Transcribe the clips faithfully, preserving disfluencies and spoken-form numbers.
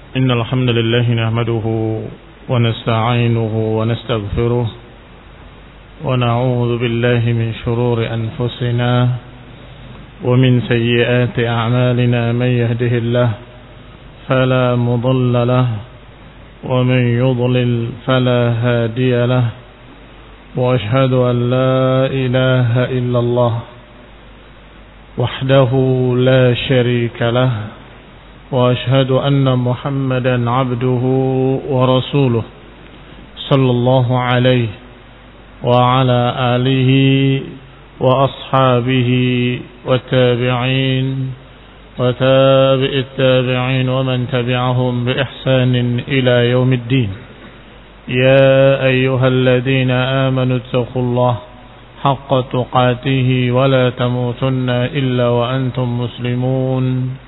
إن الحمد لله نحمده ونستعينه ونستغفره ونعوذ بالله من شرور أنفسنا ومن سيئات أعمالنا من يهده الله فلا مضل له ومن يضلل فلا هادي له وأشهد أن لا إله إلا الله وحده لا شريك له وأشهد أن محمدا عبده ورسوله صلى الله عليه وعلى آله وأصحابه والتابعين وتابع التابعين ومن تبعهم بإحسان إلى يوم الدين. يا أيها الذين آمنوا اتقوا الله حق تقاته ولا تموتن إلا وأنتم مسلمون.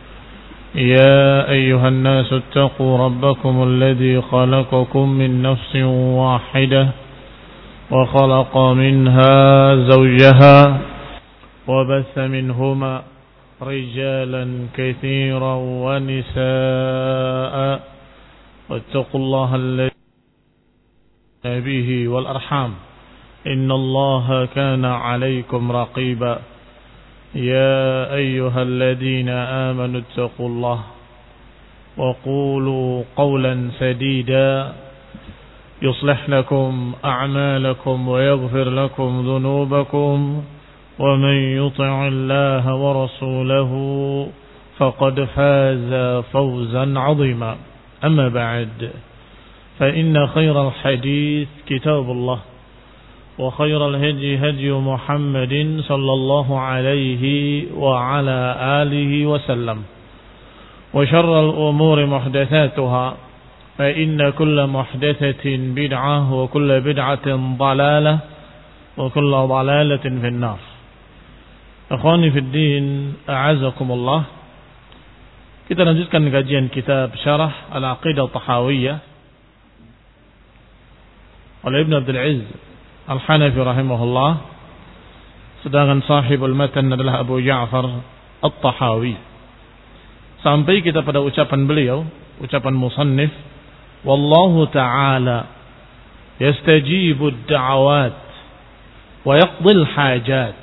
يا أيها الناس اتقوا ربكم الذي خلقكم من نفس واحدة وخلق منها زوجها وبث منهما رجالا كثيرا ونساء واتقوا الله الذي به والأرحام إن الله كان عليكم رقيبا. يا أيها الذين آمنوا اتقوا الله وقولوا قولا سديدا يصلح لكم أعمالكم ويغفر لكم ذنوبكم ومن يطع الله ورسوله فقد فاز فوزا عظيما. أما بعد فإن خير الحديث كتاب الله وخير الهدي هدي محمد صلى الله عليه وعلى آله وسلم وشر الأمور محدثاتها فإن كل محدثة بدعة وكل بدعة ضلالة وكل ضلالة في النار. Akhwani fi din, a'azakumullah. Kita lanjutkan kajian kitab Syarah Al-Aqidah Tahawiyah oleh Ibn Abdul Aziz Al-Hanafi rahimahullah, sedangkan sahibul matan adalah Abu Ja'far At-Tahawi. Sampai kita pada ucapan beliau, ucapan musannif, wallahu ta'ala yastajibu ad-da'awat wa yaqdil hajat.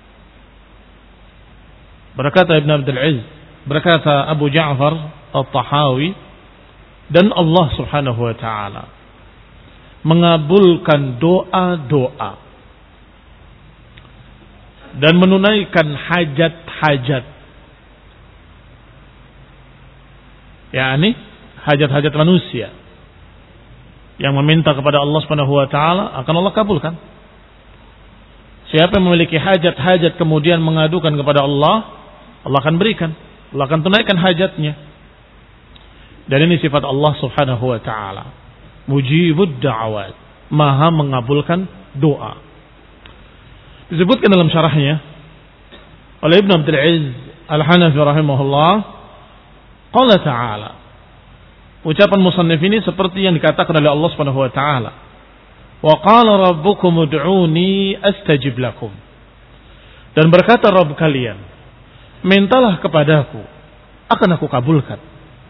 Berkata Ibn Abdul Aziz, berkata Abu Ja'far At-Tahawi, dan Allah subhanahu wa ta'ala mengabulkan doa-doa dan menunaikan hajat-hajat, yakni hajat-hajat manusia yang meminta kepada Allah Subhanahu wa taala akan Allah kabulkan. Siapa yang memiliki hajat-hajat kemudian mengadukan kepada Allah, Allah akan berikan, Allah akan tunaikan hajatnya. Dan ini sifat Allah Subhanahu wa taala, mujibud da'awat, maha mengabulkan doa. Disebutkan dalam syarahnya oleh Ibn Abdul Aziz Al-Hanafi rahimahullah, qala ta'ala, ucapan musannif ini seperti yang dikatakan oleh Allah Subhanahu wa taala, wa qala rabbukum ud'uni astajib lakum, dan berkata Rabb kalian, mintalah kepadaku akan aku kabulkan.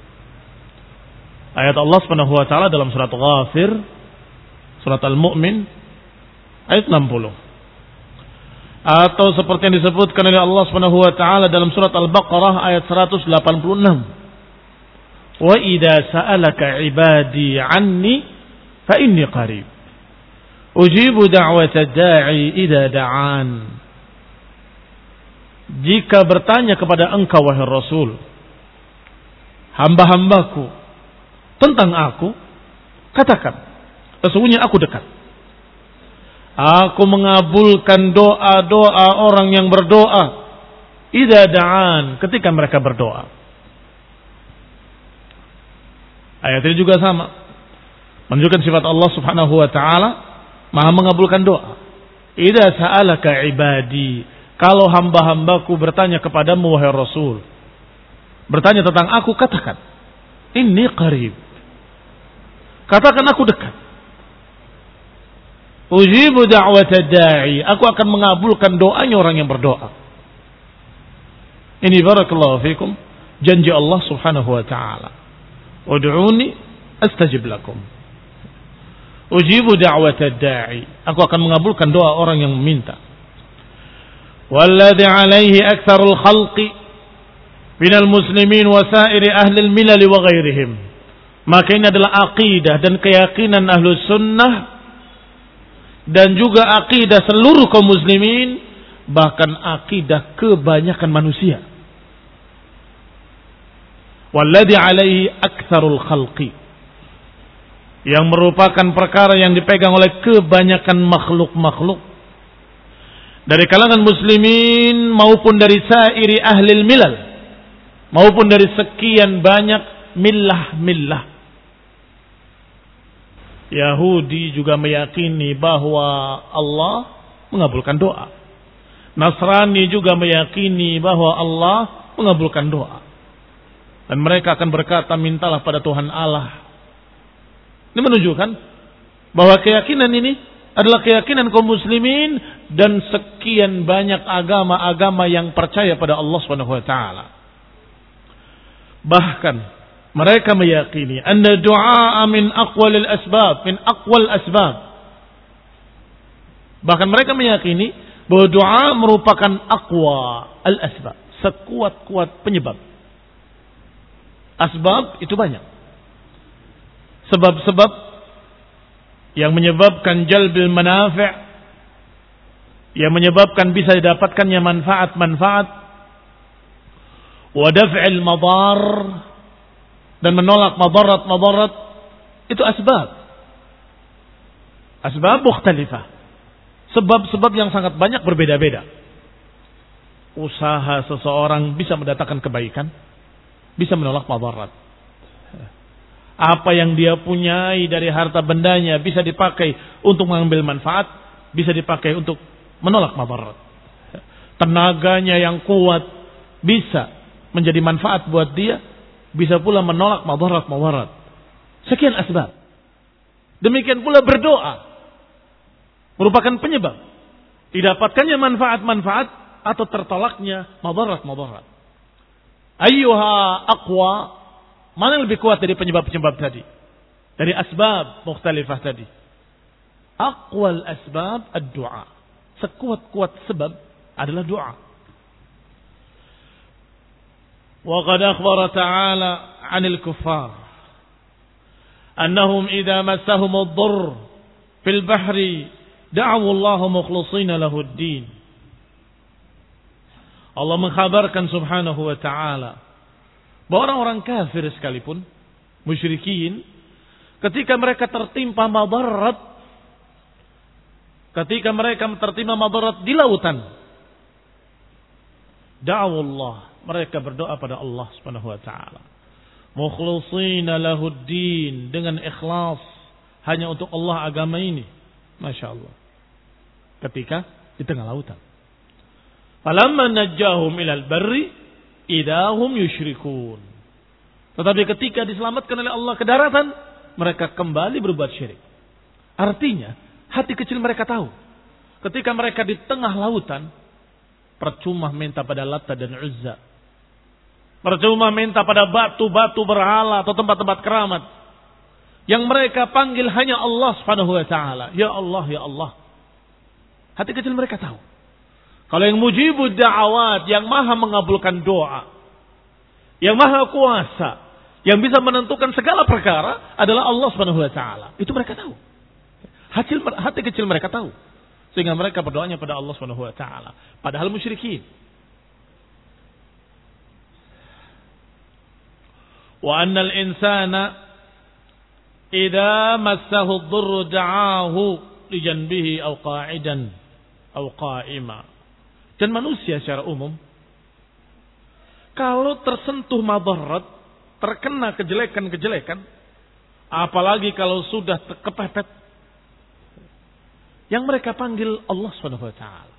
Ayat Allah Subhanahu wa taala dalam surat Ghafir, surat Al-Mu'min ayat enam puluh. Atau seperti yang disebutkan oleh Allah Subhanahu wa taala dalam surat Al-Baqarah ayat seratus delapan puluh enam. Wa idza sa'alaka 'ibadi 'anni fa inni qarib. Ujibu da'watad da'i idza da'an. Jika bertanya kepada engkau wahai Rasul, hamba-hambaku tentang aku, katakan, sesungguhnya aku dekat. Aku mengabulkan doa-doa orang yang berdoa, idza da'an, ketika mereka berdoa. Ayat ini juga sama, menunjukkan sifat Allah Subhanahu wa taala maha mengabulkan doa. Idza sa'alaka ibadi, kalau hamba-hambaku bertanya kepadamu wahai Rasul, bertanya tentang aku, katakan, inni qarib, katakan aku dekat. Ujibu da'watad da'i, aku akan mengabulkan doanya orang yang berdoa. Ini barakallahu fikum janji Allah Subhanahu wa taala. Ud'uni astajib lakum. Ujibu da'watad da'i. Aku akan mengabulkan doa orang yang meminta. Walladhi 'alaihi aktsarul khalqi minal muslimin wa sa'iri ahli al-milal wa ghairihim. Maka ini adalah aqidah dan keyakinan Ahlus Sunnah dan juga aqidah seluruh kaum muslimin, bahkan aqidah kebanyakan manusia. Walladhi 'alaihi aktsarul khalqi, yang merupakan perkara yang dipegang oleh kebanyakan makhluk-makhluk dari kalangan muslimin maupun dari sairi ahlil milal, maupun dari sekian banyak millah-millah. Yahudi juga meyakini bahwa Allah mengabulkan doa. Nasrani juga meyakini bahwa Allah mengabulkan doa. Dan mereka akan berkata, mintalah pada Tuhan Allah. Ini menunjukkan bahwa keyakinan ini adalah keyakinan kaum muslimin dan sekian banyak agama-agama yang percaya pada Allah Subhanahu wa taala. Bahkan mereka meyakini anna du'a min aqwalil asbab, min aqwal asbab. Bahkan mereka meyakini bahwa doa merupakan aqwa al asbab, sekuat-kuat penyebab. Asbab itu banyak. Sebab-sebab yang menyebabkan jalbil manafi', yang menyebabkan bisa didapatkannya manfaat-manfaat, wa daf'il madar, dan menolak madarat-madarat, itu asbab. Asbab mukhtalifah. Sebab-sebab yang sangat banyak berbeda-beda. Usaha seseorang bisa mendatangkan kebaikan, bisa menolak madarat. Apa yang dia punyai dari harta bendanya bisa dipakai untuk mengambil manfaat, bisa dipakai untuk menolak madarat. Tenaganya yang kuat bisa menjadi manfaat buat dia, bisa pula menolak madarat-madarat. Sekian asbab. Demikian pula berdoa merupakan penyebab didapatkannya manfaat-manfaat atau tertolaknya madarat-madarat. Ayyuha aqwa, mana yang lebih kuat dari penyebab-penyebab tadi? Dari asbab mukhtalifah tadi. Aqwal asbab ad-du'a. Sekuat-kuat sebab adalah doa. Wa qad akhbara ta'ala 'anil kuffar annahum idza massahum ad-durr fil bahri da'u Allah mukhlishina lahu ad-din. Allah mengkhabarkan subhanahu wa ta'ala bahwa orang-orang kafir sekalipun, musyrikin, ketika mereka tertimpa madarat, ketika mereka tertimpa madarat di lautan, da'u Allah, mereka berdoa pada Allah subhanahu wa ta'ala, mukhlishina lahuddin, dengan ikhlas hanya untuk Allah agama ini. Masya Allah. Ketika di tengah lautan, falamma najjahum ilal barri idahum yusyrikun. Tetapi ketika diselamatkan oleh Allah ke daratan, mereka kembali berbuat syirik. Artinya hati kecil mereka tahu, ketika mereka di tengah lautan, percuma minta pada Lata dan Uzza, percuma minta pada batu-batu berhala atau tempat-tempat keramat. Yang mereka panggil hanya Allah subhanahu wa ta'ala. Ya Allah, ya Allah. Hati kecil mereka tahu, kalau yang mujibud da'awat, yang maha mengabulkan doa, yang maha kuasa, yang bisa menentukan segala perkara adalah Allah subhanahu wa ta'ala. Itu mereka tahu. Hati, hati kecil mereka tahu. Sehingga mereka berdoanya pada Allah subhanahu wa ta'ala. Padahal musyrikin. Wa annal insana idza massahu ad-durru da'ahu li janbihi aw qa'idan aw qa'ima. Dan manusia secara umum, kalau tersentuh madarat, terkena kejelekan-kejelekan, apalagi kalau sudah kepepet, yang mereka panggil Allah subhanahu wa ta'ala.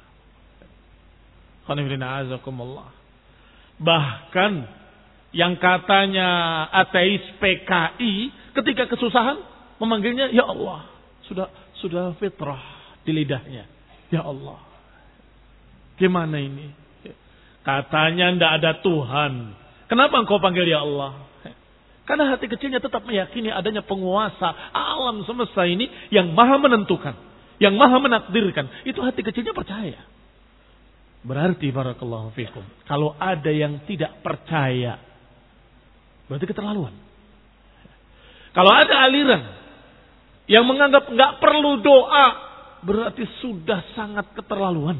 Bahkan yang katanya ateis P K I ketika kesusahan memanggilnya ya Allah. Sudah sudah fitrah di lidahnya. Ya Allah. Gimana ini? Katanya tidak ada Tuhan. Kenapa engkau panggil ya Allah? Karena hati kecilnya tetap meyakini adanya penguasa alam semesta ini yang maha menentukan, yang maha menakdirkan. Itu hati kecilnya percaya. Berarti barakallahu fikum, kalau ada yang tidak percaya, berarti keterlaluan. Kalau ada aliran yang menganggap nggak perlu doa, berarti sudah sangat keterlaluan.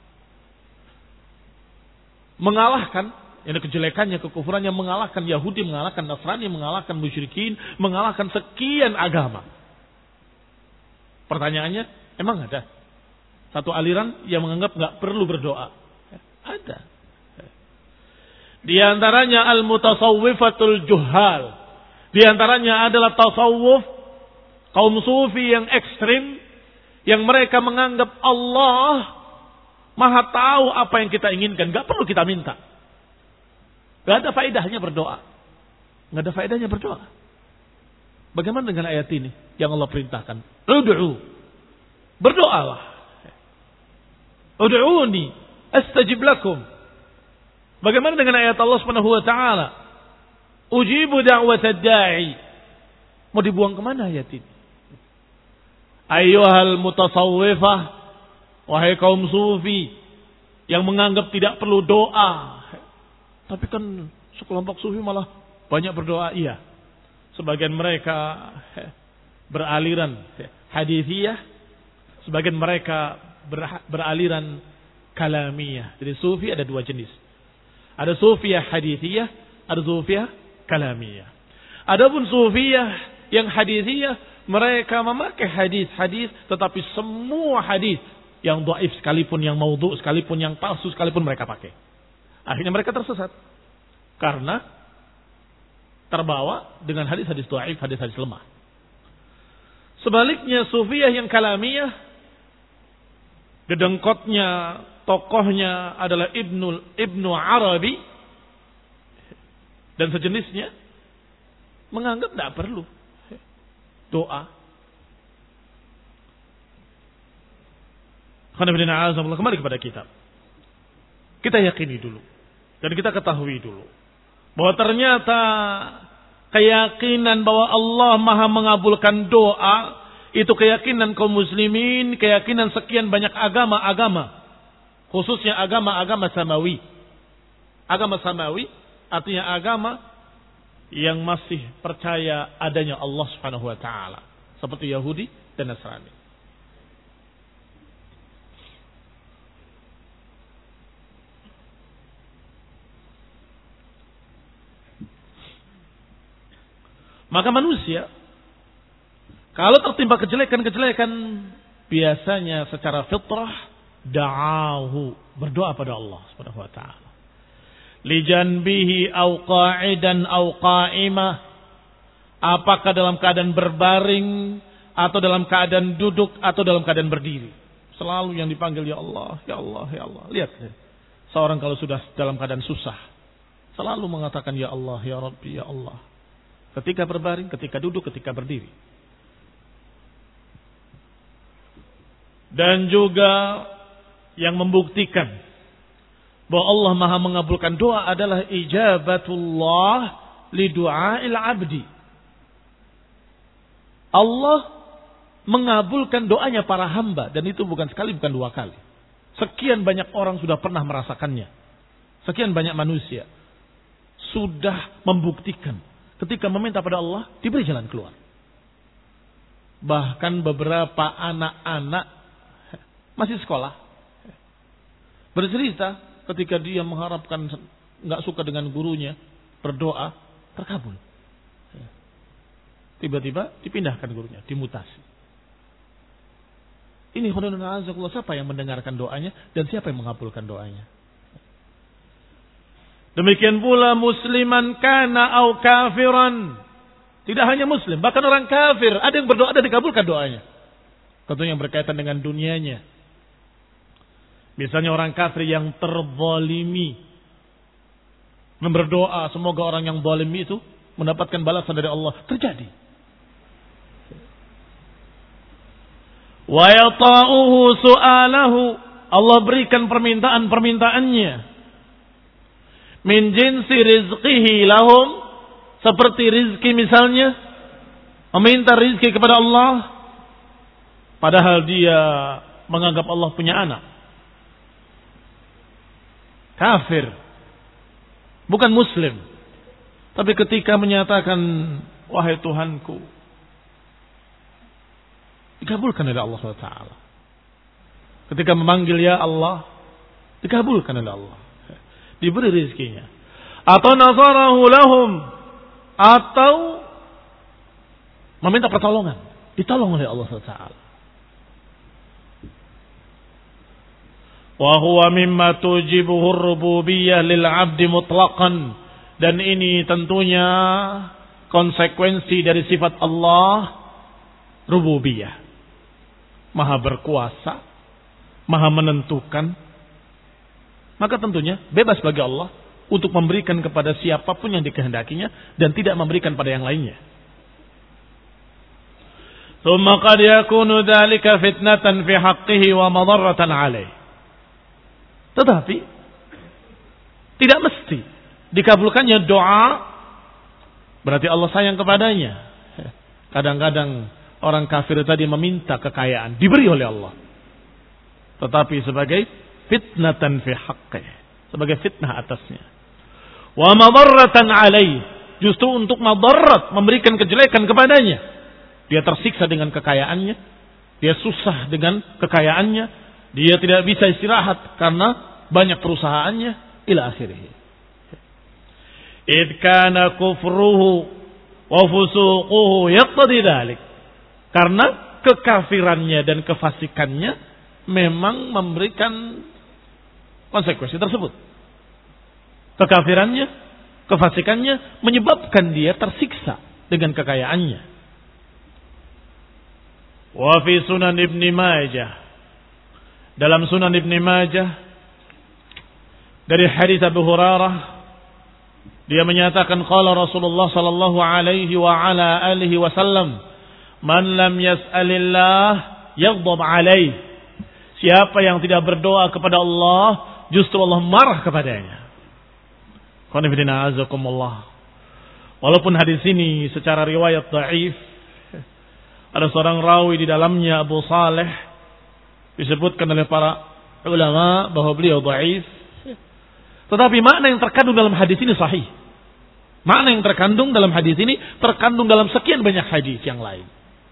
Mengalahkan, ini kejelekannya, kekufurannya, mengalahkan Yahudi, mengalahkan Nasrani, mengalahkan musyrikin, mengalahkan sekian agama. Pertanyaannya, emang ada satu aliran yang menganggap nggak perlu berdoa? Ada. Di antaranya al-mutasawwifatul juhal. Di antaranya adalah tasawuf kaum sufi yang ekstrim, yang mereka menganggap Allah maha tahu apa yang kita inginkan, nggak perlu kita minta. Gak ada faedahnya berdoa. Gak ada faedahnya berdoa. Bagaimana dengan ayat ini yang Allah perintahkan? Ud'u. Berdoalah. Ud'uni astajib lakum. Bagaimana dengan ayat Allah Subhanahu wa taala? Ujibu da'watad da'i. Mau dibuang kemana ayat ini? Ayyuhal mutasawwifah, wahai kaum sufi yang menganggap tidak perlu doa. Tapi kan sekelompok sufi malah banyak berdoa. Iya. Sebagian mereka beraliran hadithiyah. Sebagian mereka beraliran kalamiyah. Jadi sufi ada dua jenis. Ada sufiyah hadithiyah. Ada sufiyah kalamiyah. Adapun sufiyah yang hadithiyah, mereka memakai hadis-hadis. Tetapi semua hadis yang dhaif sekalipun, yang maudhu sekalipun, yang palsu sekalipun mereka pakai. Akhirnya mereka tersesat. Karena terbawa dengan hadis-hadis dhaif, hadis-hadis lemah. Sebaliknya sufiyah yang kalamiyah, dedengkotnya, tokohnya adalah Ibnu Ibnu Arabi dan sejenisnya, menganggap tidak perlu doa. Kembali kepada kitab. Kita yakini dulu. Dan kita ketahui dulu bahwa ternyata keyakinan bahwa Allah maha mengabulkan doa, itu keyakinan kaum muslimin, keyakinan sekian banyak agama-agama, khususnya agama-agama samawi. Agama samawi artinya agama yang masih percaya adanya Allah Subhanahu wa taala, seperti Yahudi dan Nasrani. Maka manusia kalau tertimpa kejelekan-kejelekan, biasanya secara fitrah da'ahu, berdoa pada Allah Subhanahu wa taala. Li janbihi au qa'idan au qa'imah, apakah dalam keadaan berbaring atau dalam keadaan duduk atau dalam keadaan berdiri, selalu yang dipanggil ya Allah, ya Allah, ya Allah. Lihat, seorang kalau sudah dalam keadaan susah selalu mengatakan ya Allah, ya Rabbi, ya Allah. Ketika berbaring, ketika duduk, ketika berdiri. Dan juga yang membuktikan bahwa Allah maha mengabulkan doa adalah ijabatullah li du'ail abdi. Allah mengabulkan doanya para hamba. Dan itu bukan sekali, bukan dua kali. Sekian banyak orang sudah pernah merasakannya. Sekian banyak manusia sudah membuktikan ketika meminta pada Allah, diberi jalan keluar. Bahkan beberapa anak-anak masih sekolah bercerita ketika dia mengharapkan, nggak suka dengan gurunya, berdoa, terkabul. Tiba-tiba dipindahkan gurunya, dimutasi. Ini khudunun azakullah, siapa yang mendengarkan doanya dan siapa yang mengabulkan doanya? Demikian pula musliman kana au kafiran. Tidak hanya muslim, bahkan orang kafir ada yang berdoa dan dikabulkan doanya. Tentunya yang berkaitan dengan dunianya. Misalnya orang kafir yang terzalimi berdoa semoga orang yang zalim itu mendapatkan balasan dari Allah. Terjadi. Wa yata'uhu su'alahu, Allah berikan permintaan-permintaannya. Min jinsi rizqihi lahum, Seperti rizki misalnya, meminta rizki kepada Allah, padahal dia menganggap Allah punya anak. Kafir. Bukan muslim. Tapi ketika menyatakan, wahai Tuhanku, dikabulkan oleh Allah subhanahu wa taala. Ketika memanggil ya Allah, dikabulkan oleh Allah. Diberi rizkinya. Atau nazarahu lahum. Atau meminta pertolongan. Ditolong oleh Allah subhanahu wa taala. Wa huwa mimma tujibuhu ar-rububiyyah lil 'abdi mutlaqan, dan ini tentunya konsekuensi dari sifat Allah rububiyah. Maha berkuasa, maha menentukan. Maka tentunya bebas bagi Allah untuk memberikan kepada siapapun yang dikehendakinya dan tidak memberikan pada yang lainnya. Tsumma qad yakunu dzalika fitnatan fi haqqihi wa madarratan 'alaihi. Tetapi tidak mesti dikabulkannya doa berarti Allah sayang kepadanya. Kadang-kadang orang kafir tadi meminta kekayaan, diberi oleh Allah. Tetapi sebagai fitnatan fi haqqih, sebagai fitnah atasnya. Wa madarratan alaih, justru untuk madarrat, memberikan kejelekan kepadanya. Dia tersiksa dengan kekayaannya, dia susah dengan kekayaannya, dia tidak bisa istirahat karena banyak perusahaannya, ila akhirih. Id kana kufruhu wa fusuquhu yaqtadi dzalik. Karena kekafirannya dan kefasikannya memang memberikan konsekuensi tersebut. Kekafirannya, kefasikannya menyebabkan dia tersiksa dengan kekayaannya. Wa fi Sunan Ibnu Majah, dalam Sunan Ibnu Majah dari hadis Abu Hurairah, dia menyatakan qala Rasulullah sallallahu alaihi wa ala alihi wasallam, man lam yas'alillah yaghdab alaihi. Siapa yang tidak berdoa kepada Allah, justru Allah marah kepadanya. Qanifidina azakumullah. Walaupun hadis ini secara riwayat dhaif, ada seorang rawi di dalamnya, Abu Saleh, disebutkan oleh para ulama bahwa beliau dhaif. Tetapi makna yang terkandung dalam hadis ini sahih. Makna yang terkandung dalam hadis ini terkandung dalam sekian banyak hadis yang lain.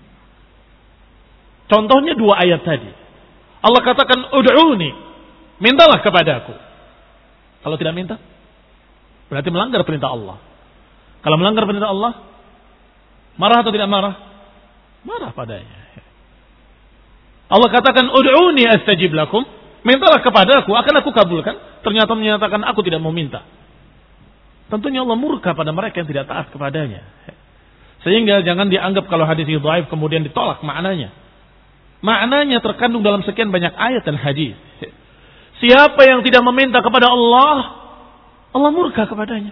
Contohnya dua ayat tadi. Allah katakan, ud'uni, mintalah kepadaku. Kalau tidak minta, berarti melanggar perintah Allah. Kalau melanggar perintah Allah, marah atau tidak marah? Marah padanya. Allah katakan, ud'uni astajib lakum, mintalah kepadaku, akan aku kabulkan. Ternyata menyatakan aku tidak mau minta. Tentunya Allah murka pada mereka yang tidak taat kepadanya. Sehingga jangan dianggap kalau hadis itu dhaif kemudian ditolak maknanya. Maknanya terkandung dalam sekian banyak ayat dan hadis. Siapa yang tidak meminta kepada Allah, Allah murka kepadanya.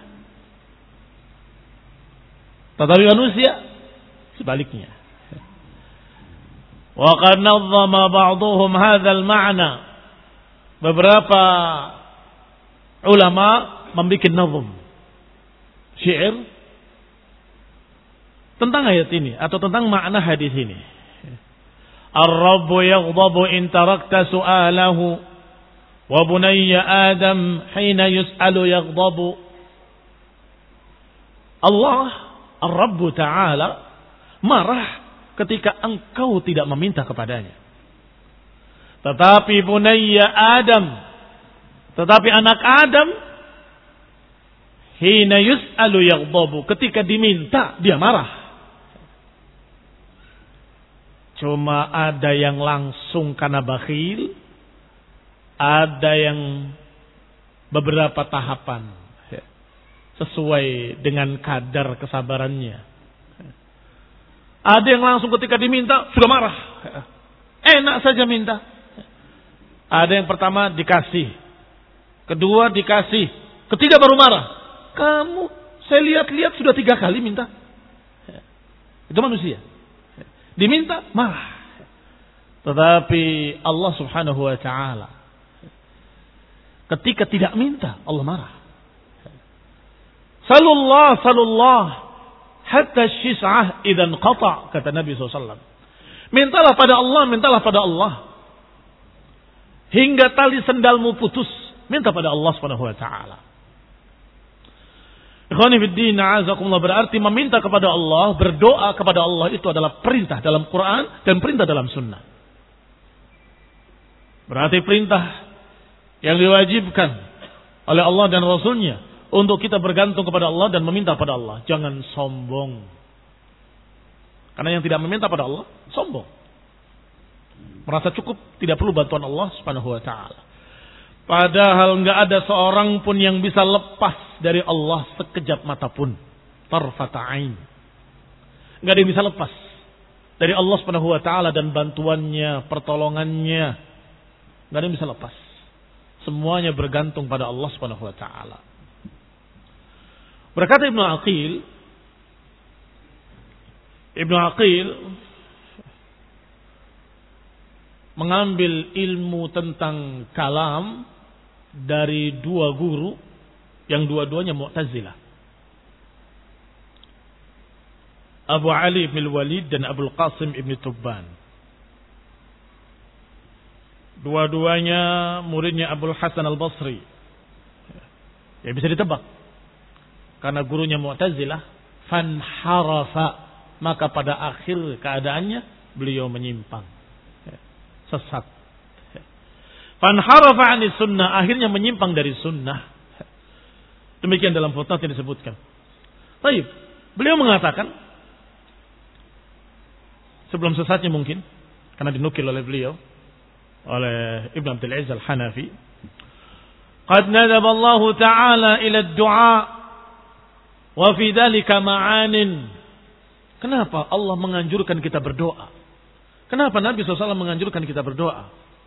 Tetapi manusia sebaliknya. Wa qad nazzama ba'dhum hadzal ma'na. Beberapa ulama membuat nazm, syair tentang ayat ini atau tentang makna hadis ini. Ar-Rabbu yaghdabu in tarakta su'alahu wa bunayya Adam hina yus'alu yaghdabu. Allah, Ar-Rabbu Ta'ala, marah ketika engkau tidak meminta kepadanya. Tetapi bunayya Adam, tetapi anak Adam, hina yus'alu yaghdabu, ketika diminta dia marah. Cuma ada yang langsung karena bakhil, ada yang beberapa tahapan sesuai dengan kadar kesabarannya. Ada yang langsung ketika diminta sudah marah, enak saja minta. Ada yang pertama dikasih, kedua dikasih, ketiga baru marah. Kamu, saya lihat-lihat sudah tiga kali minta. Itu manusia. Diminta, marah. Tetapi Allah subhanahu wa ta'ala, ketika tidak minta, Allah marah. Salullah, salullah. hatta syis'ah idan qata', kata Nabi shallallahu alaihi wasallam. Mintalah pada Allah, mintalah pada Allah hingga tali sendalmu putus. Minta pada Allah Subhanahu wa taala. Ikhwani fid din, a'azakumullah, berarti meminta kepada Allah, berdoa kepada Allah itu adalah perintah dalam Quran dan perintah dalam sunnah. Berarti perintah yang diwajibkan oleh Allah dan Rasulnya untuk kita bergantung kepada Allah dan meminta pada Allah. Jangan sombong. Karena yang tidak meminta pada Allah, sombong. Merasa cukup, tidak perlu bantuan Allah Subhanahu wa taala. Padahal enggak ada seorang pun yang bisa lepas dari Allah sekejap mata pun. Tarfata ain. Enggak ada yang bisa lepas dari Allah Subhanahu wa taala dan bantuannya, pertolongannya. Enggak ada yang bisa lepas. Semuanya bergantung pada Allah Subhanahu wa taala. Berkata Ibnu Aqil, Ibnu Aqil mengambil ilmu tentang kalam dari dua guru yang dua-duanya Mu'tazilah. Abu Ali bin Walid dan Abul Qasim ibn Tubban. Dua-duanya muridnya Abul Hasan al-Basri. Ya bisa ditebak. Karena gurunya Mu'tazilah, fanharafa, maka pada akhir keadaannya beliau menyimpang. Sesat. Fanharafa 'ani sunnah, akhirnya menyimpang dari sunnah. Demikian dalam footnote yang disebutkan. Baik, beliau mengatakan sebelum sesatnya mungkin, karena dinukil oleh beliau oleh Ibn Abdul Aziz Al-Hanafi, qad nadaba Allah Ta'ala ila ad-du'a wa fi dhalika ma'anin. Kenapa Allah menganjurkan kita berdoa? Kenapa Nabi shallallahu alaihi wasallam menganjurkan kita berdoa?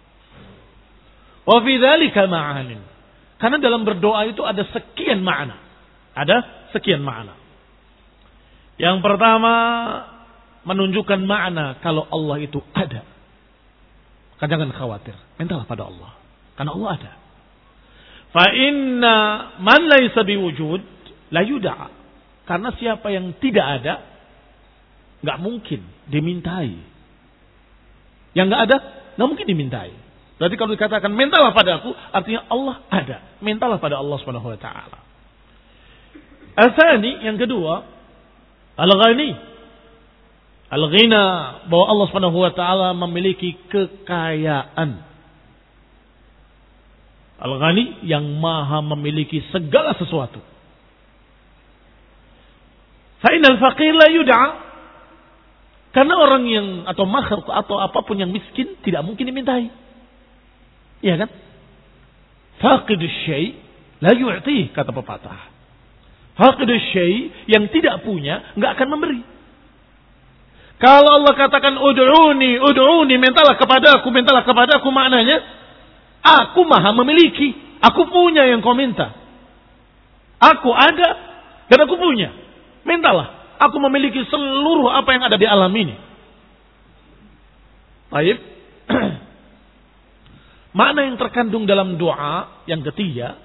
Wa fi dhalika ma'anin. Karena dalam berdoa itu ada sekian makna. Ada sekian makna. Yang pertama, menunjukkan makna kalau Allah itu ada. Kan jangan khawatir, mintalah pada Allah. Karena Allah ada. Fa inna man laysa biwujud la yud'a. Karena siapa yang tidak ada, enggak mungkin dimintai. Yang enggak ada, enggak mungkin dimintai. Berarti kalau dikatakan mintalah pada aku, artinya Allah ada. Mintalah pada Allah Subhanahu wa taala. Al-thani, yang kedua, al-ghani. Al-ghina, bahwa Allah Subhanahu wa taala memiliki kekayaan. Al-ghani, yang maha memiliki segala sesuatu. Fa innal faqir la yud'a. Karena orang yang atau makhluk atau apapun yang miskin tidak mungkin dimintai. Iya kan? Faqidus syai' la yu'tih, kata pepatah. Faqidus syai', yang tidak punya enggak akan memberi. Kalau Allah katakan ud'uni, ud'uni, mintalah kepadaku, mintalah kepadaku, maknanya aku maha memiliki, aku punya yang kau minta. Aku ada dan aku punya. Mintalah, aku memiliki seluruh apa yang ada di alam ini. Baik. Makna yang terkandung dalam doa yang ketiga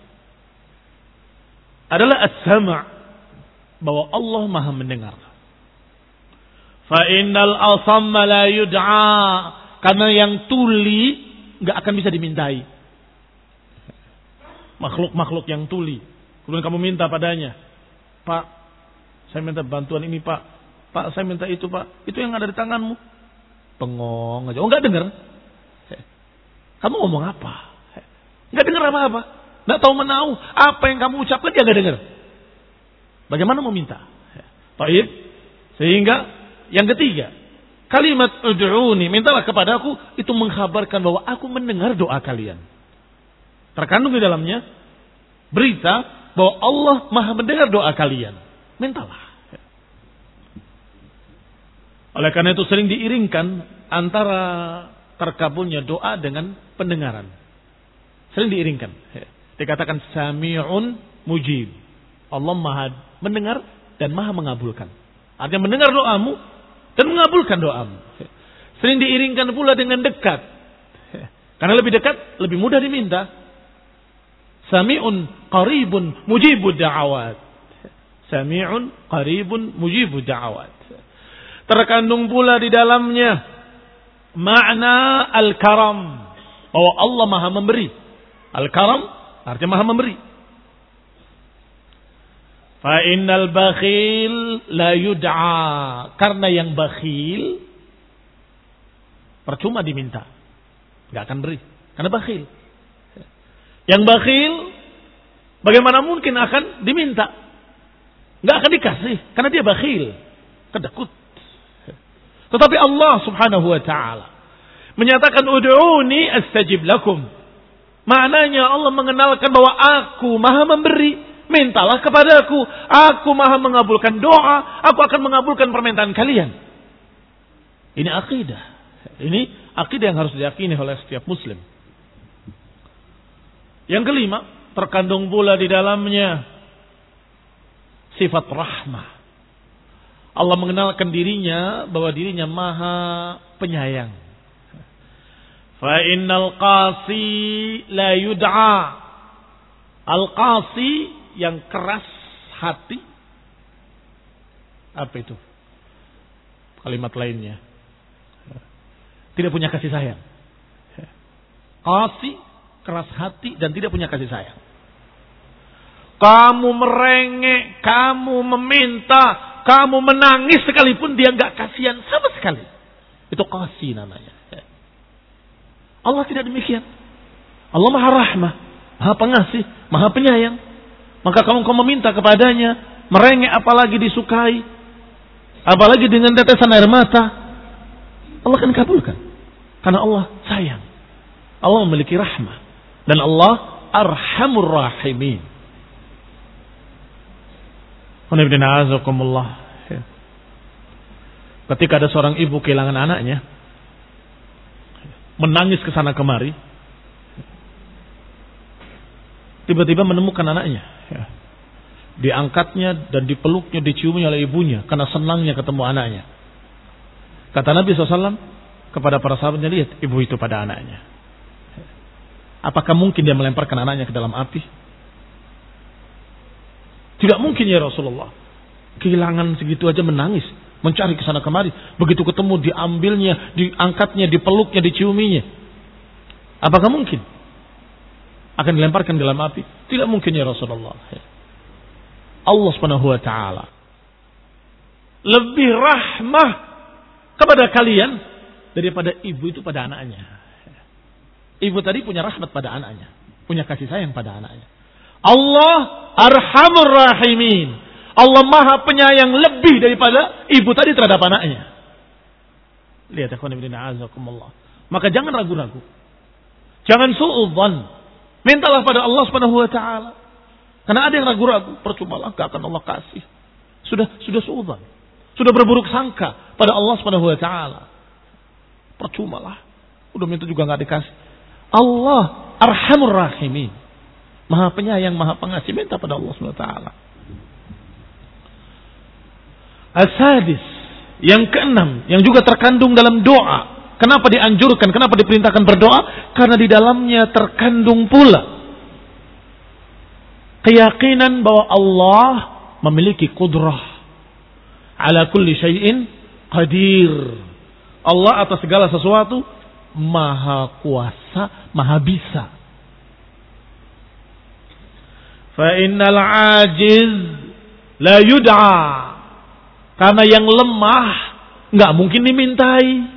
adalah as-sama', bahwa Allah maha mendengar. Fa innal asamma la yud'a, karena yang tuli enggak akan bisa dimintai. Makhluk-makhluk yang tuli, kemudian kamu minta padanya, Pak, saya minta bantuan ini Pak, Pak saya minta itu Pak, itu yang ada di tanganmu. Bengong aja, oh enggak dengar. Kamu ngomong apa? Enggak dengar apa-apa, enggak tahu menahu apa yang kamu ucapkan, dia enggak dengar. Bagaimana mau minta? Baik, sehingga yang ketiga, kalimat ud'uni, mintalah kepadaku, itu mengkhabarkan bahwa aku mendengar doa kalian. Terkandung di dalamnya berita bahwa Allah maha mendengar doa kalian. Mintalah. Oleh karena itu sering diiringkan antara terkabulnya doa dengan pendengaran. Sering diiringkan. Dikatakan sami'un mujib. Allah maha mendengar dan maha mengabulkan. Artinya mendengar doamu dan mengabulkan doamu. Sering diiringkan pula dengan dekat. Karena lebih dekat, lebih mudah diminta. Sami'un qaribun mujibud da'awat. Sami'un qaribun mujibu da'awat. Terkandung pula di dalamnya makna al-karam, bahwa Allah Maha memberi. Al-karam artinya Maha memberi. Fa innal bakhil la yud'a, karena yang bakhil percuma diminta, enggak akan beri karena bakhil. Yang bakhil bagaimana mungkin akan diminta? Enggak akan dikasih karena dia bakhil, kedekut. Tetapi Allah Subhanahu wa taala menyatakan ud'uni astajib lakum. Maknanya Allah mengenalkan bahwa aku Maha memberi, mintalah kepadaku, aku Maha mengabulkan doa, aku akan mengabulkan permintaan kalian. Ini akidah. Ini akidah yang harus diyakini oleh setiap muslim. Yang kelima, terkandung pula di dalamnya sifat rahmah. Allah mengenalkan dirinya bahwa dirinya Maha penyayang. Fa innal qasi la yud'a. Al-qasi yang keras hati. Apa itu? Kalimat lainnya. Tidak punya kasih sayang. Qasi, keras hati dan tidak punya kasih sayang. Kamu merengek, kamu meminta, kamu menangis sekalipun dia enggak kasihan sama sekali. Itu qasi namanya. Allah tidak demikian. Allah Maha Rahmah, Maha Pengasih, Maha Penyayang. Maka kamu kau meminta kepadanya, merengek apalagi disukai, apalagi dengan tetesan air mata, Allah akan kabulkan. Karena Allah sayang. Allah memiliki rahmah. Dan Allah Arhamur Rahimin. Ketika ada seorang ibu kehilangan anaknya, menangis ke sana kemari, tiba-tiba menemukan anaknya, diangkatnya dan dipeluknya, diciumnya oleh ibunya karena senangnya ketemu anaknya. Kata Nabi shallallahu alaihi wasallam kepada para sahabatnya, lihat ibu itu pada anaknya. Apakah mungkin dia melemparkan anaknya ke dalam api? Tidak mungkin ya Rasulullah. Kehilangan segitu aja menangis, mencari ke sana kemari. Begitu ketemu diambilnya, diangkatnya, dipeluknya, diciuminya. Apakah mungkin akan dilemparkan ke dalam api? Tidak mungkin ya Rasulullah. Allah Subhanahu wa taala lebih rahmah kepada kalian daripada ibu itu pada anaknya. Ibu tadi punya rahmat pada anaknya, punya kasih sayang pada anaknya. Allah Arhamur Rahimin. Allah Maha Penyayang lebih daripada ibu tadi terhadap anaknya. Lihat ya kawan ibn a'azakumullah. Maka jangan ragu-ragu. Jangan suudzon. Mintalah pada Allah Subhanahu wa taala. Karena ada yang ragu-ragu, percumalah enggak akan Allah kasih. Sudah sudah suudzon. Sudah berburuk sangka pada Allah Subhanahu wa taala. Percumalah. Udah minta juga enggak dikasih. Allah Arhamur Rahimin. Maha Penyayang, Maha Pengasih, minta pada Allah Subhanahu wa taala. As-sadis, yang keenam, yang juga terkandung dalam doa. Kenapa dianjurkan, kenapa diperintahkan berdoa? Karena di dalamnya terkandung pula keyakinan bahwa Allah memiliki qudrah ala kulli syai'in qadir. Allah atas segala sesuatu maha kuasa, maha bisa. Fa innal ajiz la yud'a. Karena yang lemah enggak mungkin dimintai.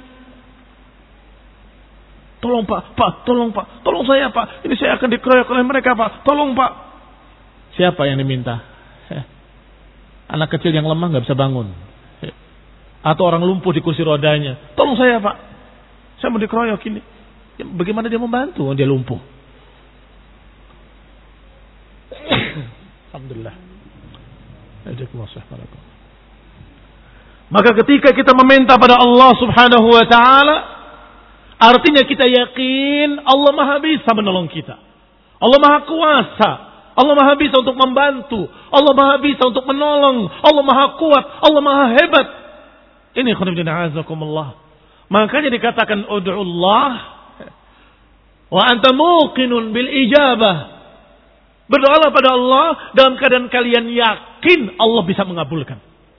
Tolong Pak, Pak, tolong Pak, tolong saya Pak. Ini saya akan dikeroyok oleh mereka Pak. Tolong Pak. Siapa yang diminta? Anak kecil yang lemah enggak bisa bangun. Atau orang lumpuh di kursi rodanya. Tolong saya Pak. Saya mau dikeroyok ini. Bagaimana dia membantu? Dia lumpuh. Alhamdulillah. Maka ketika kita meminta pada Allah Subhanahu wa taala, artinya kita yakin Allah Maha bisa menolong kita. Allah Maha kuasa. Allah Maha bisa untuk membantu. Allah Maha bisa untuk menolong. Allah Maha kuat. Allah Maha hebat. Ini khonibdina azakumullah. Makanya dikatakan ud'ullah wa anta muqinun bil ijabah. Berdoalah pada Allah dalam keadaan kalian yakin Allah bisa mengabulkan.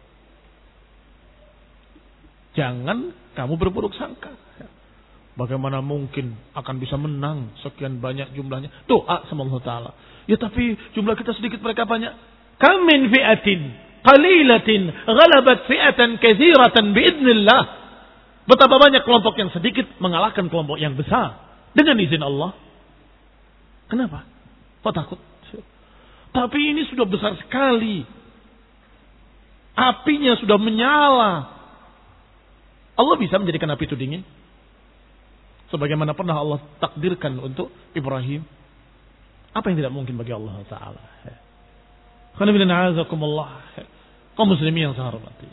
Jangan kamu berburuk sangka. Bagaimana mungkin akan bisa menang sekian banyak jumlahnya? Doa sama Allah Ta'ala. Ya tapi jumlah kita sedikit, mereka banyak. Kam min fi'atin qalilatin ghalabat fi'atan katsiratan biidznillah. Betapa banyak kelompok yang sedikit mengalahkan kelompok yang besar dengan izin Allah. Kenapa? Kok takut? Tapi ini sudah besar sekali. Apinya sudah menyala. Allah bisa menjadikan api itu dingin. Sebagaimana pernah Allah takdirkan untuk Ibrahim. Apa yang tidak mungkin bagi Allah Ta'ala. Kaum muslimin yang saya hormati.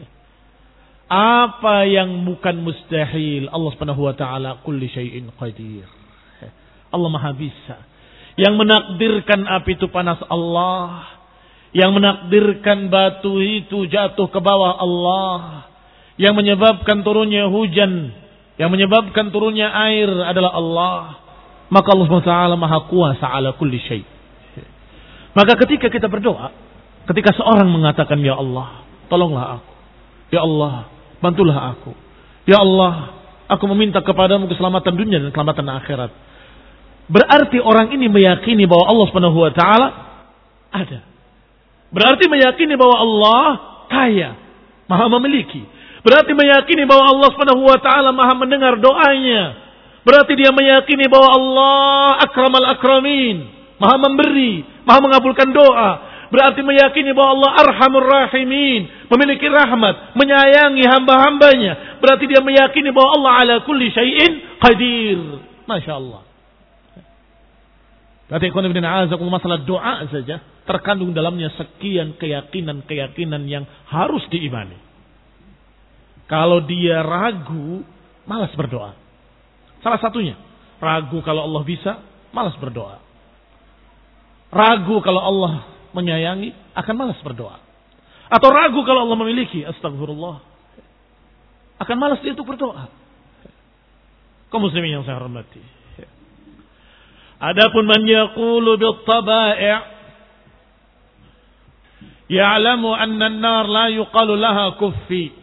Apa yang bukan mustahil, Allah Subhanahu wa Ta'ala kulli syai'in qadir. Allah Maha bisa. Yang menakdirkan api itu panas Allah. Yang menakdirkan batu itu jatuh ke bawah Allah. Yang menyebabkan turunnya hujan, yang menyebabkan turunnya air adalah Allah. Maka Allah Subhanahu wa Ta'ala Maha kuasa ala kulli syai'. Maka ketika kita berdoa, ketika seorang mengatakan, ya Allah, tolonglah aku. Ya Allah, bantulah aku. Ya Allah, aku meminta kepadamu keselamatan dunia dan keselamatan akhirat. Berarti orang ini meyakini bahwa Allah Subhanahu wa Ta'ala ada. Berarti meyakini bahwa Allah kaya, Maha memiliki. Berarti meyakini bahwa Allah Subhanahu wa Ta'ala Maha mendengar doanya. Berarti dia meyakini bahwa Allah akramal akramin, Maha memberi, Maha mengabulkan doa. Berarti meyakini bahwa Allah arhamur rahimin, memiliki rahmat, menyayangi hamba-hambanya. Berarti dia meyakini bahwa Allah ala kulli syai'in qadir. Masya Allah. Berarti masalah doa saja terkandung dalamnya sekian keyakinan-keyakinan yang harus diimani. Kalau dia ragu, malas berdoa. Salah satunya, ragu kalau Allah bisa, malas berdoa. Ragu kalau Allah menyayangi, akan malas berdoa. Atau ragu kalau Allah memiliki, astagfirullah, akan malas dia untuk berdoa. Kaum muslimin yang saya hormati. Adapun man yaqulu bit-tabai' ya'lamu anna an-nar la yuqalu laha kuffi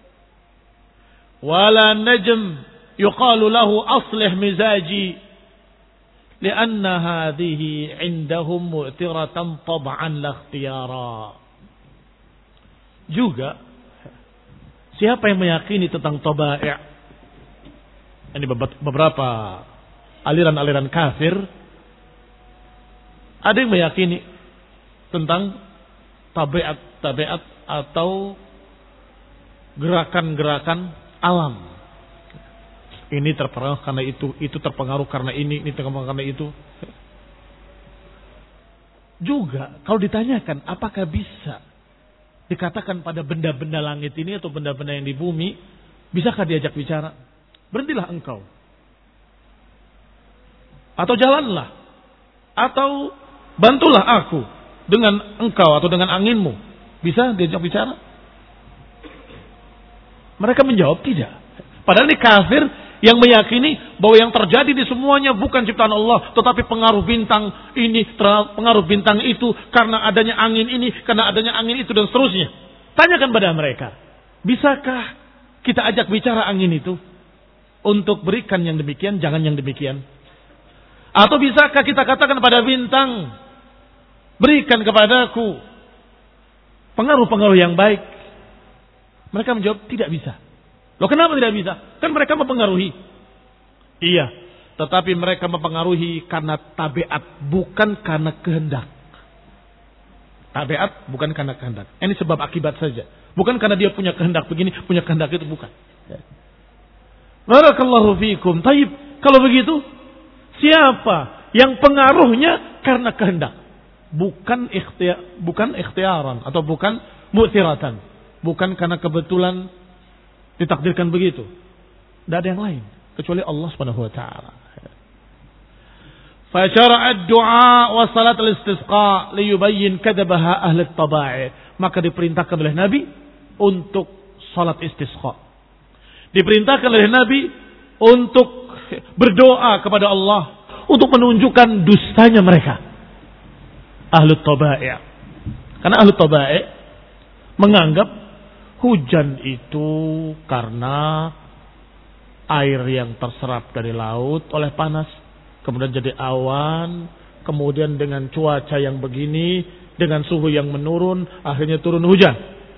wala najm yuqalu lahu aslih mizaji lianna hadhihi indahum mu'tiratan tab'an la ikhtiyara. Juga siapa yang meyakini tentang tabai', ini beberapa aliran-aliran kafir, ada yang meyakini tentang tabiat-tabiat atau gerakan-gerakan alam. Ini terpengaruh karena itu, itu terpengaruh karena ini, ini terpengaruh karena itu. Juga kalau ditanyakan apakah bisa dikatakan pada benda-benda langit ini atau benda-benda yang di bumi, bisakah diajak bicara? Berhentilah engkau. Atau jalanlah. Atau bantulah aku dengan engkau atau dengan anginmu. Bisa diajak bicara? Mereka menjawab tidak. Padahal ini kafir yang meyakini bahwa yang terjadi di semuanya bukan ciptaan Allah, tetapi pengaruh bintang ini, pengaruh bintang itu, karena adanya angin ini, karena adanya angin itu, dan seterusnya. Tanyakan pada mereka, bisakah kita ajak bicara angin itu untuk berikan yang demikian, jangan yang demikian? Atau bisakah kita katakan pada bintang, berikan kepadaku pengaruh-pengaruh yang baik? Mereka menjawab tidak bisa. Loh, kenapa tidak bisa? Kan mereka mempengaruhi. Iya, tetapi mereka mempengaruhi karena tabiat, bukan karena kehendak. Tabiat bukan karena kehendak. Ini sebab akibat saja. Bukan karena dia punya kehendak begini, punya kehendak itu, bukan. Barakallahu fiikum. Taib, kalau begitu, siapa yang pengaruhnya karena kehendak? Bukan ikhtiar, bukan ikhtiaran atau bukan mu'tiratan. Bukan karena kebetulan ditakdirkan begitu. Tidak ada yang lain kecuali Allah Subhanahu wa taala. Fa syara'a ad-du'a wa salat al-istisqa li yubayyin kadzabaha ahli at-tabai'. Maka diperintahkan oleh Nabi untuk salat istisqa. Diperintahkan oleh Nabi untuk berdoa kepada Allah untuk menunjukkan dustanya mereka. ahlu tabai'. Karena ahlu tabai' menganggap hujan itu karena air yang terserap dari laut oleh panas, kemudian jadi awan, kemudian dengan cuaca yang begini, dengan suhu yang menurun, akhirnya turun hujan.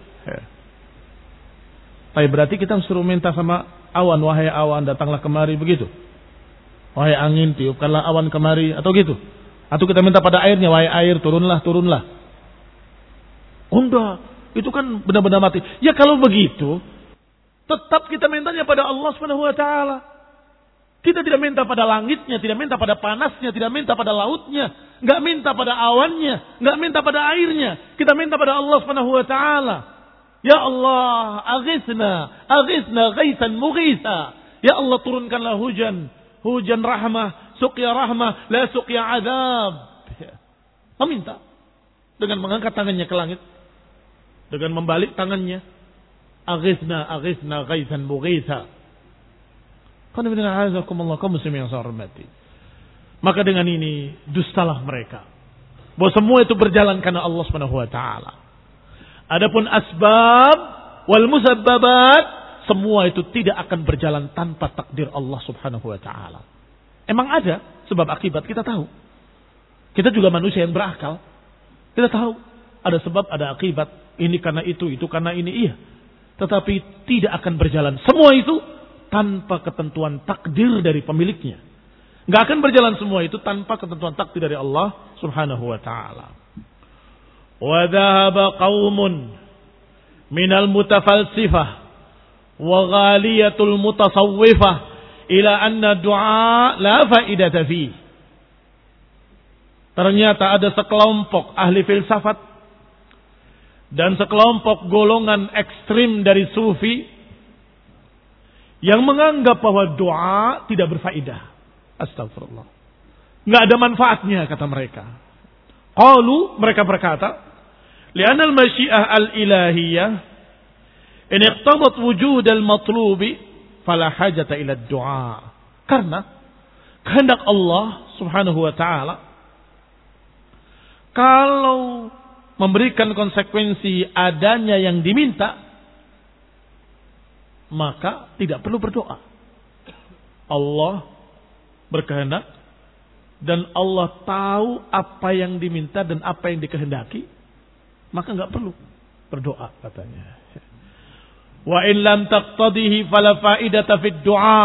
Tapi berarti kita suruh minta sama awan, wahai awan datanglah kemari, begitu? Wahai angin tiupkanlah awan kemari, atau gitu? Atau kita minta pada airnya, wahai air turunlah, turunlah. Oh enggak, itu kan benar-benar mati. Ya kalau begitu, tetap kita mintanya pada Allah Subhanahu wa taala. Kita tidak minta pada langitnya, tidak minta pada panasnya, tidak minta pada lautnya, enggak minta pada awannya, enggak minta pada airnya. Kita minta pada Allah Subhanahu wa taala. Ya Allah, aghithna, aghithna ghaisan mughitha. Ya Allah, turunkanlah hujan, hujan rahmah, suqya rahmah, la suqya azab. Meminta dengan mengangkat tangannya ke langit, dengan membalik tangannya. Aghithna, aghithna ghaisan mughitha. Qul inna a'udzubikumullah kaum muslimin yang saya hormati. Maka dengan ini dustalah mereka bahwa semua itu berjalan karena Allah Subhanahu wa taala. Adapun asbab wal musabbabat, semua itu tidak akan berjalan tanpa takdir Allah Subhanahu wa taala. Emang ada sebab akibat, kita tahu. Kita juga manusia yang berakal. Kita tahu ada sebab, ada akibat. Ini karena itu, itu karena ini, iya. Tetapi tidak akan berjalan semua itu tanpa ketentuan takdir dari pemiliknya. Nggak akan berjalan semua itu tanpa ketentuan takdir dari Allah Subhanahu wa taala. Wa dhahaba qaumun minal mutafalsifah wa ghaliyatul mutasawwifah ila anna du'a la faidata fi. Ternyata ada sekelompok ahli filsafat dan sekelompok golongan ekstrim dari sufi yang menganggap bahwa doa tidak berfaedah. Astagfirullah. Nggak ada manfaatnya kata mereka. Qalu, mereka berkata, li'anna al-masyi'ah al-ilahiyah in iqtadat wujud al-matlubi fala hajata ila ad-du'a. Karena kehendak Allah Subhanahu wa taala kalau memberikan konsekuensi adanya yang diminta, maka tidak perlu berdoa. Allah berkehendak dan Allah tahu apa yang diminta dan apa yang dikehendaki, maka nggak perlu berdoa katanya. Wa in lam taqtadihi fala faidata fid du'a.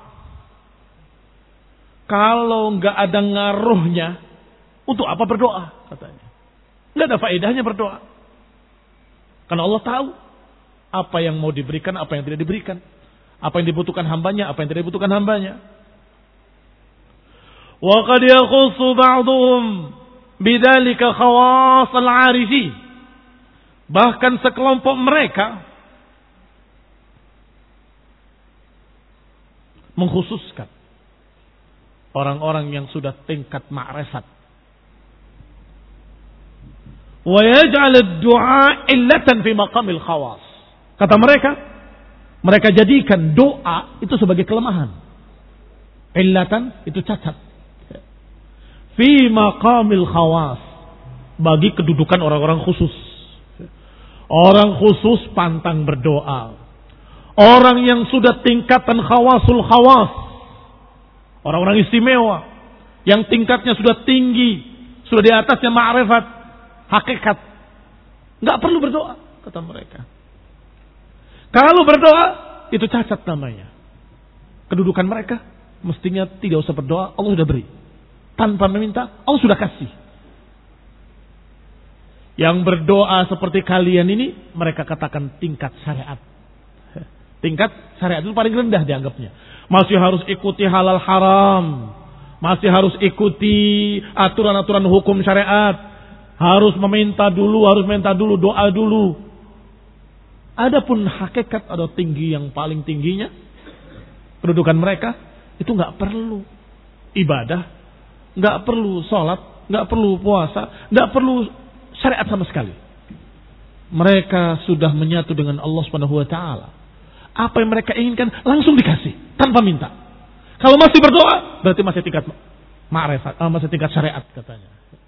Kalau nggak ada ngaruhnya, untuk apa berdoa katanya? Nggak ada faedahnya berdoa. Karena Allah tahu apa yang mau diberikan, apa yang tidak diberikan. Apa yang dibutuhkan hambanya, apa yang tidak dibutuhkan hambanya. Wa qad yakhussu ba'dhum bidzalika khawas al-'arifin. Bahkan sekelompok mereka mengkhususkan orang-orang yang sudah tingkat ma'rifat. Wa yaj'al ad-du'a illatan fi maqamil khawas. Kata mereka, mereka jadikan doa itu sebagai kelemahan. Illatan itu cacat. Fi maqamil khawas, bagi kedudukan orang-orang khusus. Orang khusus pantang berdoa. Orang yang sudah tingkatan khawasul khawas, orang-orang istimewa yang tingkatnya sudah tinggi, sudah di atasnya ma'rifat, hakikat, nggak perlu berdoa kata mereka. Kalau berdoa itu cacat namanya. Kedudukan mereka mestinya tidak usah berdoa, Allah sudah beri. Tanpa meminta, Allah sudah kasih. Yang berdoa seperti kalian ini, mereka katakan tingkat syariat. Tingkat syariat itu paling rendah dianggapnya. Masih harus ikuti halal haram. Masih harus ikuti aturan-aturan hukum syariat. Harus meminta dulu, harus minta dulu, doa dulu. Adapun hakikat atau tinggi yang paling tingginya, kedudukan mereka, itu nggak perlu ibadah, nggak perlu sholat, nggak perlu puasa, nggak perlu syariat sama sekali. Mereka sudah menyatu dengan Allah Subhanahu wa taala. Apa yang mereka inginkan langsung dikasih tanpa minta. Kalau masih berdoa berarti masih tingkat ma'rifat, masih tingkat syariat katanya.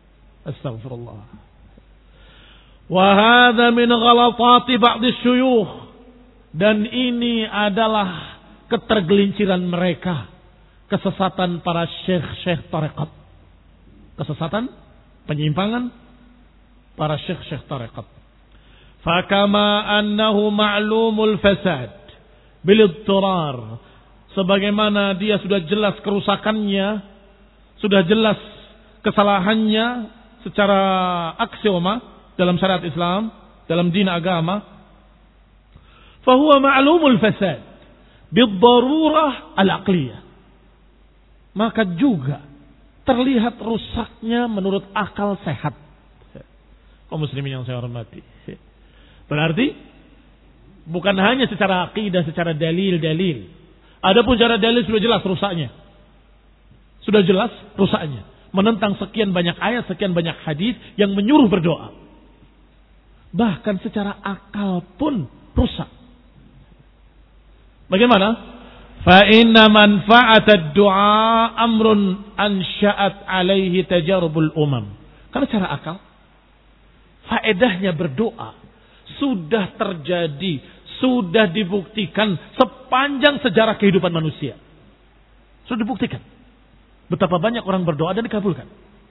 Astagfirullah. Wa hadza min ghalatati ba'd asy-syuyukh. Dan ini adalah ketergelinciran mereka, kesesatan para syekh-syekh tarekat. Kesesatan, penyimpangan para syekh-syekh tarekat. Fakama annahu ma'lumul fasad bil idtirar. Sebagaimana dia sudah jelas kerusakannya, sudah jelas kesalahannya secara aksioma dalam syariat Islam, dalam din agama. Fahuwa ma'lumul fasad bil darurah al-aqliyah. Maka juga terlihat rusaknya menurut akal sehat. Kaum muslimin yang saya hormati. Berarti bukan hanya secara akidah, secara dalil-dalil. Adapun secara dalil sudah jelas rusaknya. Sudah jelas rusaknya. Menentang sekian banyak ayat, sekian banyak hadis yang menyuruh berdoa. Bahkan secara akal pun rusak. Bagaimana? Fa inna manfa'atad du'a amrun ansha'at alaihi tajarubul umam. Karena secara akal, faedahnya berdoa sudah terjadi, sudah dibuktikan sepanjang sejarah kehidupan manusia. Sudah dibuktikan betapa banyak orang berdoa dan dikabulkan.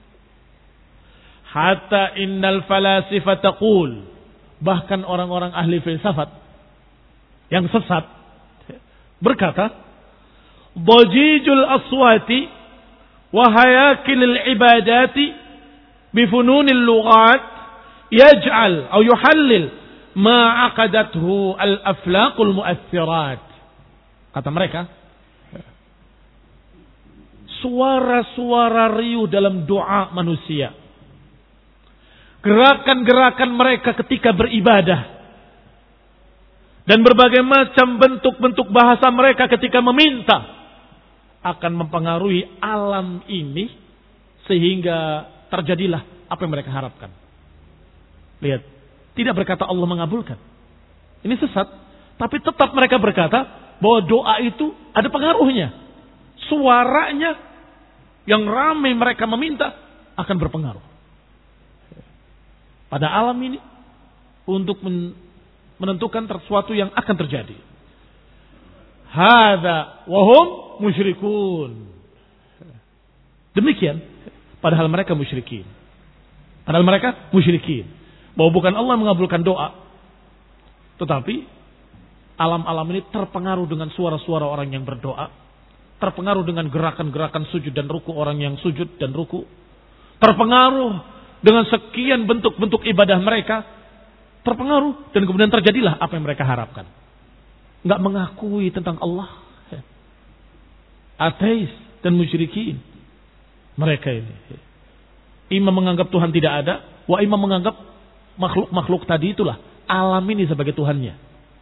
Hatta innal falasifa taqul, bahkan orang-orang ahli filsafat yang sesat berkata, dhajijul aswati wa hayakilil ibadati bifununil lughat yaj'al atau yuhallil ma aqadathu al-aflaqul mu'assirat. Kata mereka, suara-suara riuh dalam doa manusia, gerakan-gerakan mereka ketika beribadah, dan berbagai macam bentuk-bentuk bahasa mereka ketika meminta akan mempengaruhi alam ini sehingga terjadilah apa yang mereka harapkan. Lihat, tidak berkata Allah mengabulkan. Ini sesat, tapi tetap mereka berkata bahwa doa itu ada pengaruhnya. Suaranya yang ramai mereka meminta akan berpengaruh pada alam ini untuk men menentukan sesuatu yang akan terjadi. Hadza wa hum musyrikun. Demikian, padahal mereka musyrikin. Padahal mereka musyrikin. Bahwa bukan Allah mengabulkan doa, tetapi alam-alam ini terpengaruh dengan suara-suara orang yang berdoa, terpengaruh dengan gerakan-gerakan sujud dan ruku orang yang sujud dan ruku, terpengaruh dengan sekian bentuk-bentuk ibadah mereka, terpengaruh, dan kemudian terjadilah apa yang mereka harapkan. Enggak mengakui tentang Allah. Ateis dan musyrikin. Mereka ini. Imam menganggap Tuhan tidak ada, wa imam menganggap makhluk-makhluk tadi itulah alam ini sebagai Tuhannya.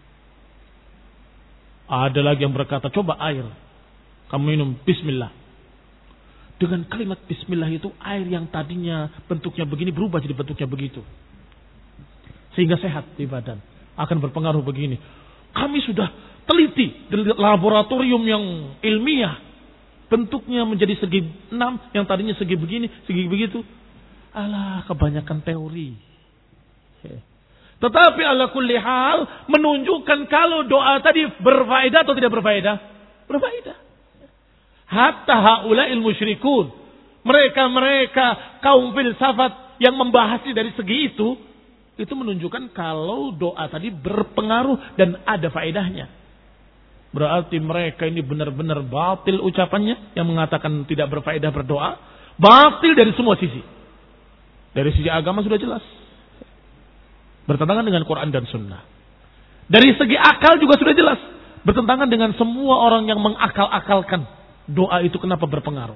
Ada lagi yang berkata, coba air kamu minum bismillah. Dengan kalimat bismillah itu, air yang tadinya bentuknya begini berubah jadi bentuknya begitu. Sehingga sehat di badan. Akan berpengaruh begini. Kami sudah teliti di laboratorium yang ilmiah. Bentuknya menjadi segi enam. Yang tadinya segi begini, segi begitu. Alah, kebanyakan teori. Tetapi ala kulli hal menunjukkan kalau doa tadi berfaedah atau tidak berfaedah. Berfaedah. Hatta haula'il musyrikun. Mereka-mereka kaum filsafat yang membahasnya dari segi itu. Itu menunjukkan kalau doa tadi berpengaruh dan ada faedahnya. Berarti mereka ini benar-benar batil ucapannya yang mengatakan tidak berfaedah berdoa. Batil dari semua sisi. Dari sisi agama sudah jelas. Bertentangan dengan Quran dan Sunnah. Dari segi akal juga sudah jelas. Bertentangan dengan semua orang yang mengakal-akalkan doa itu kenapa berpengaruh.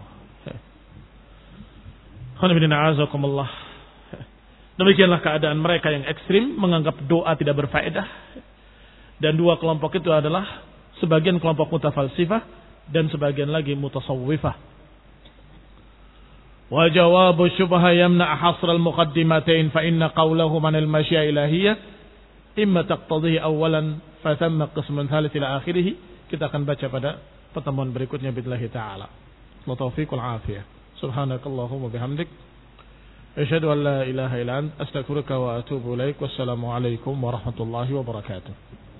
Alhamdulillah. Demikianlah keadaan mereka yang ekstrim menganggap doa tidak berfaedah. Dan dua kelompok itu adalah sebagian kelompok mutafalsifah dan sebagian lagi mutasawwifah. Wa jawabu syubha yamna hasr al-muqaddimatain fa inna qawlahu man al-masyi'a ilahiyah imma taqtadhihi awalan fa thamma qismun thalith ila akhirih. Kita akan baca pada pertemuan berikutnya billahi ta'ala. Wa taufiq wal afiyah. Subhanakallahumma bihamdik Asyhadu an la ilaha illa anta astaghfiruka wa atubu ilaik. Wassalamu alaikum warahmatullahi wabarakatuh.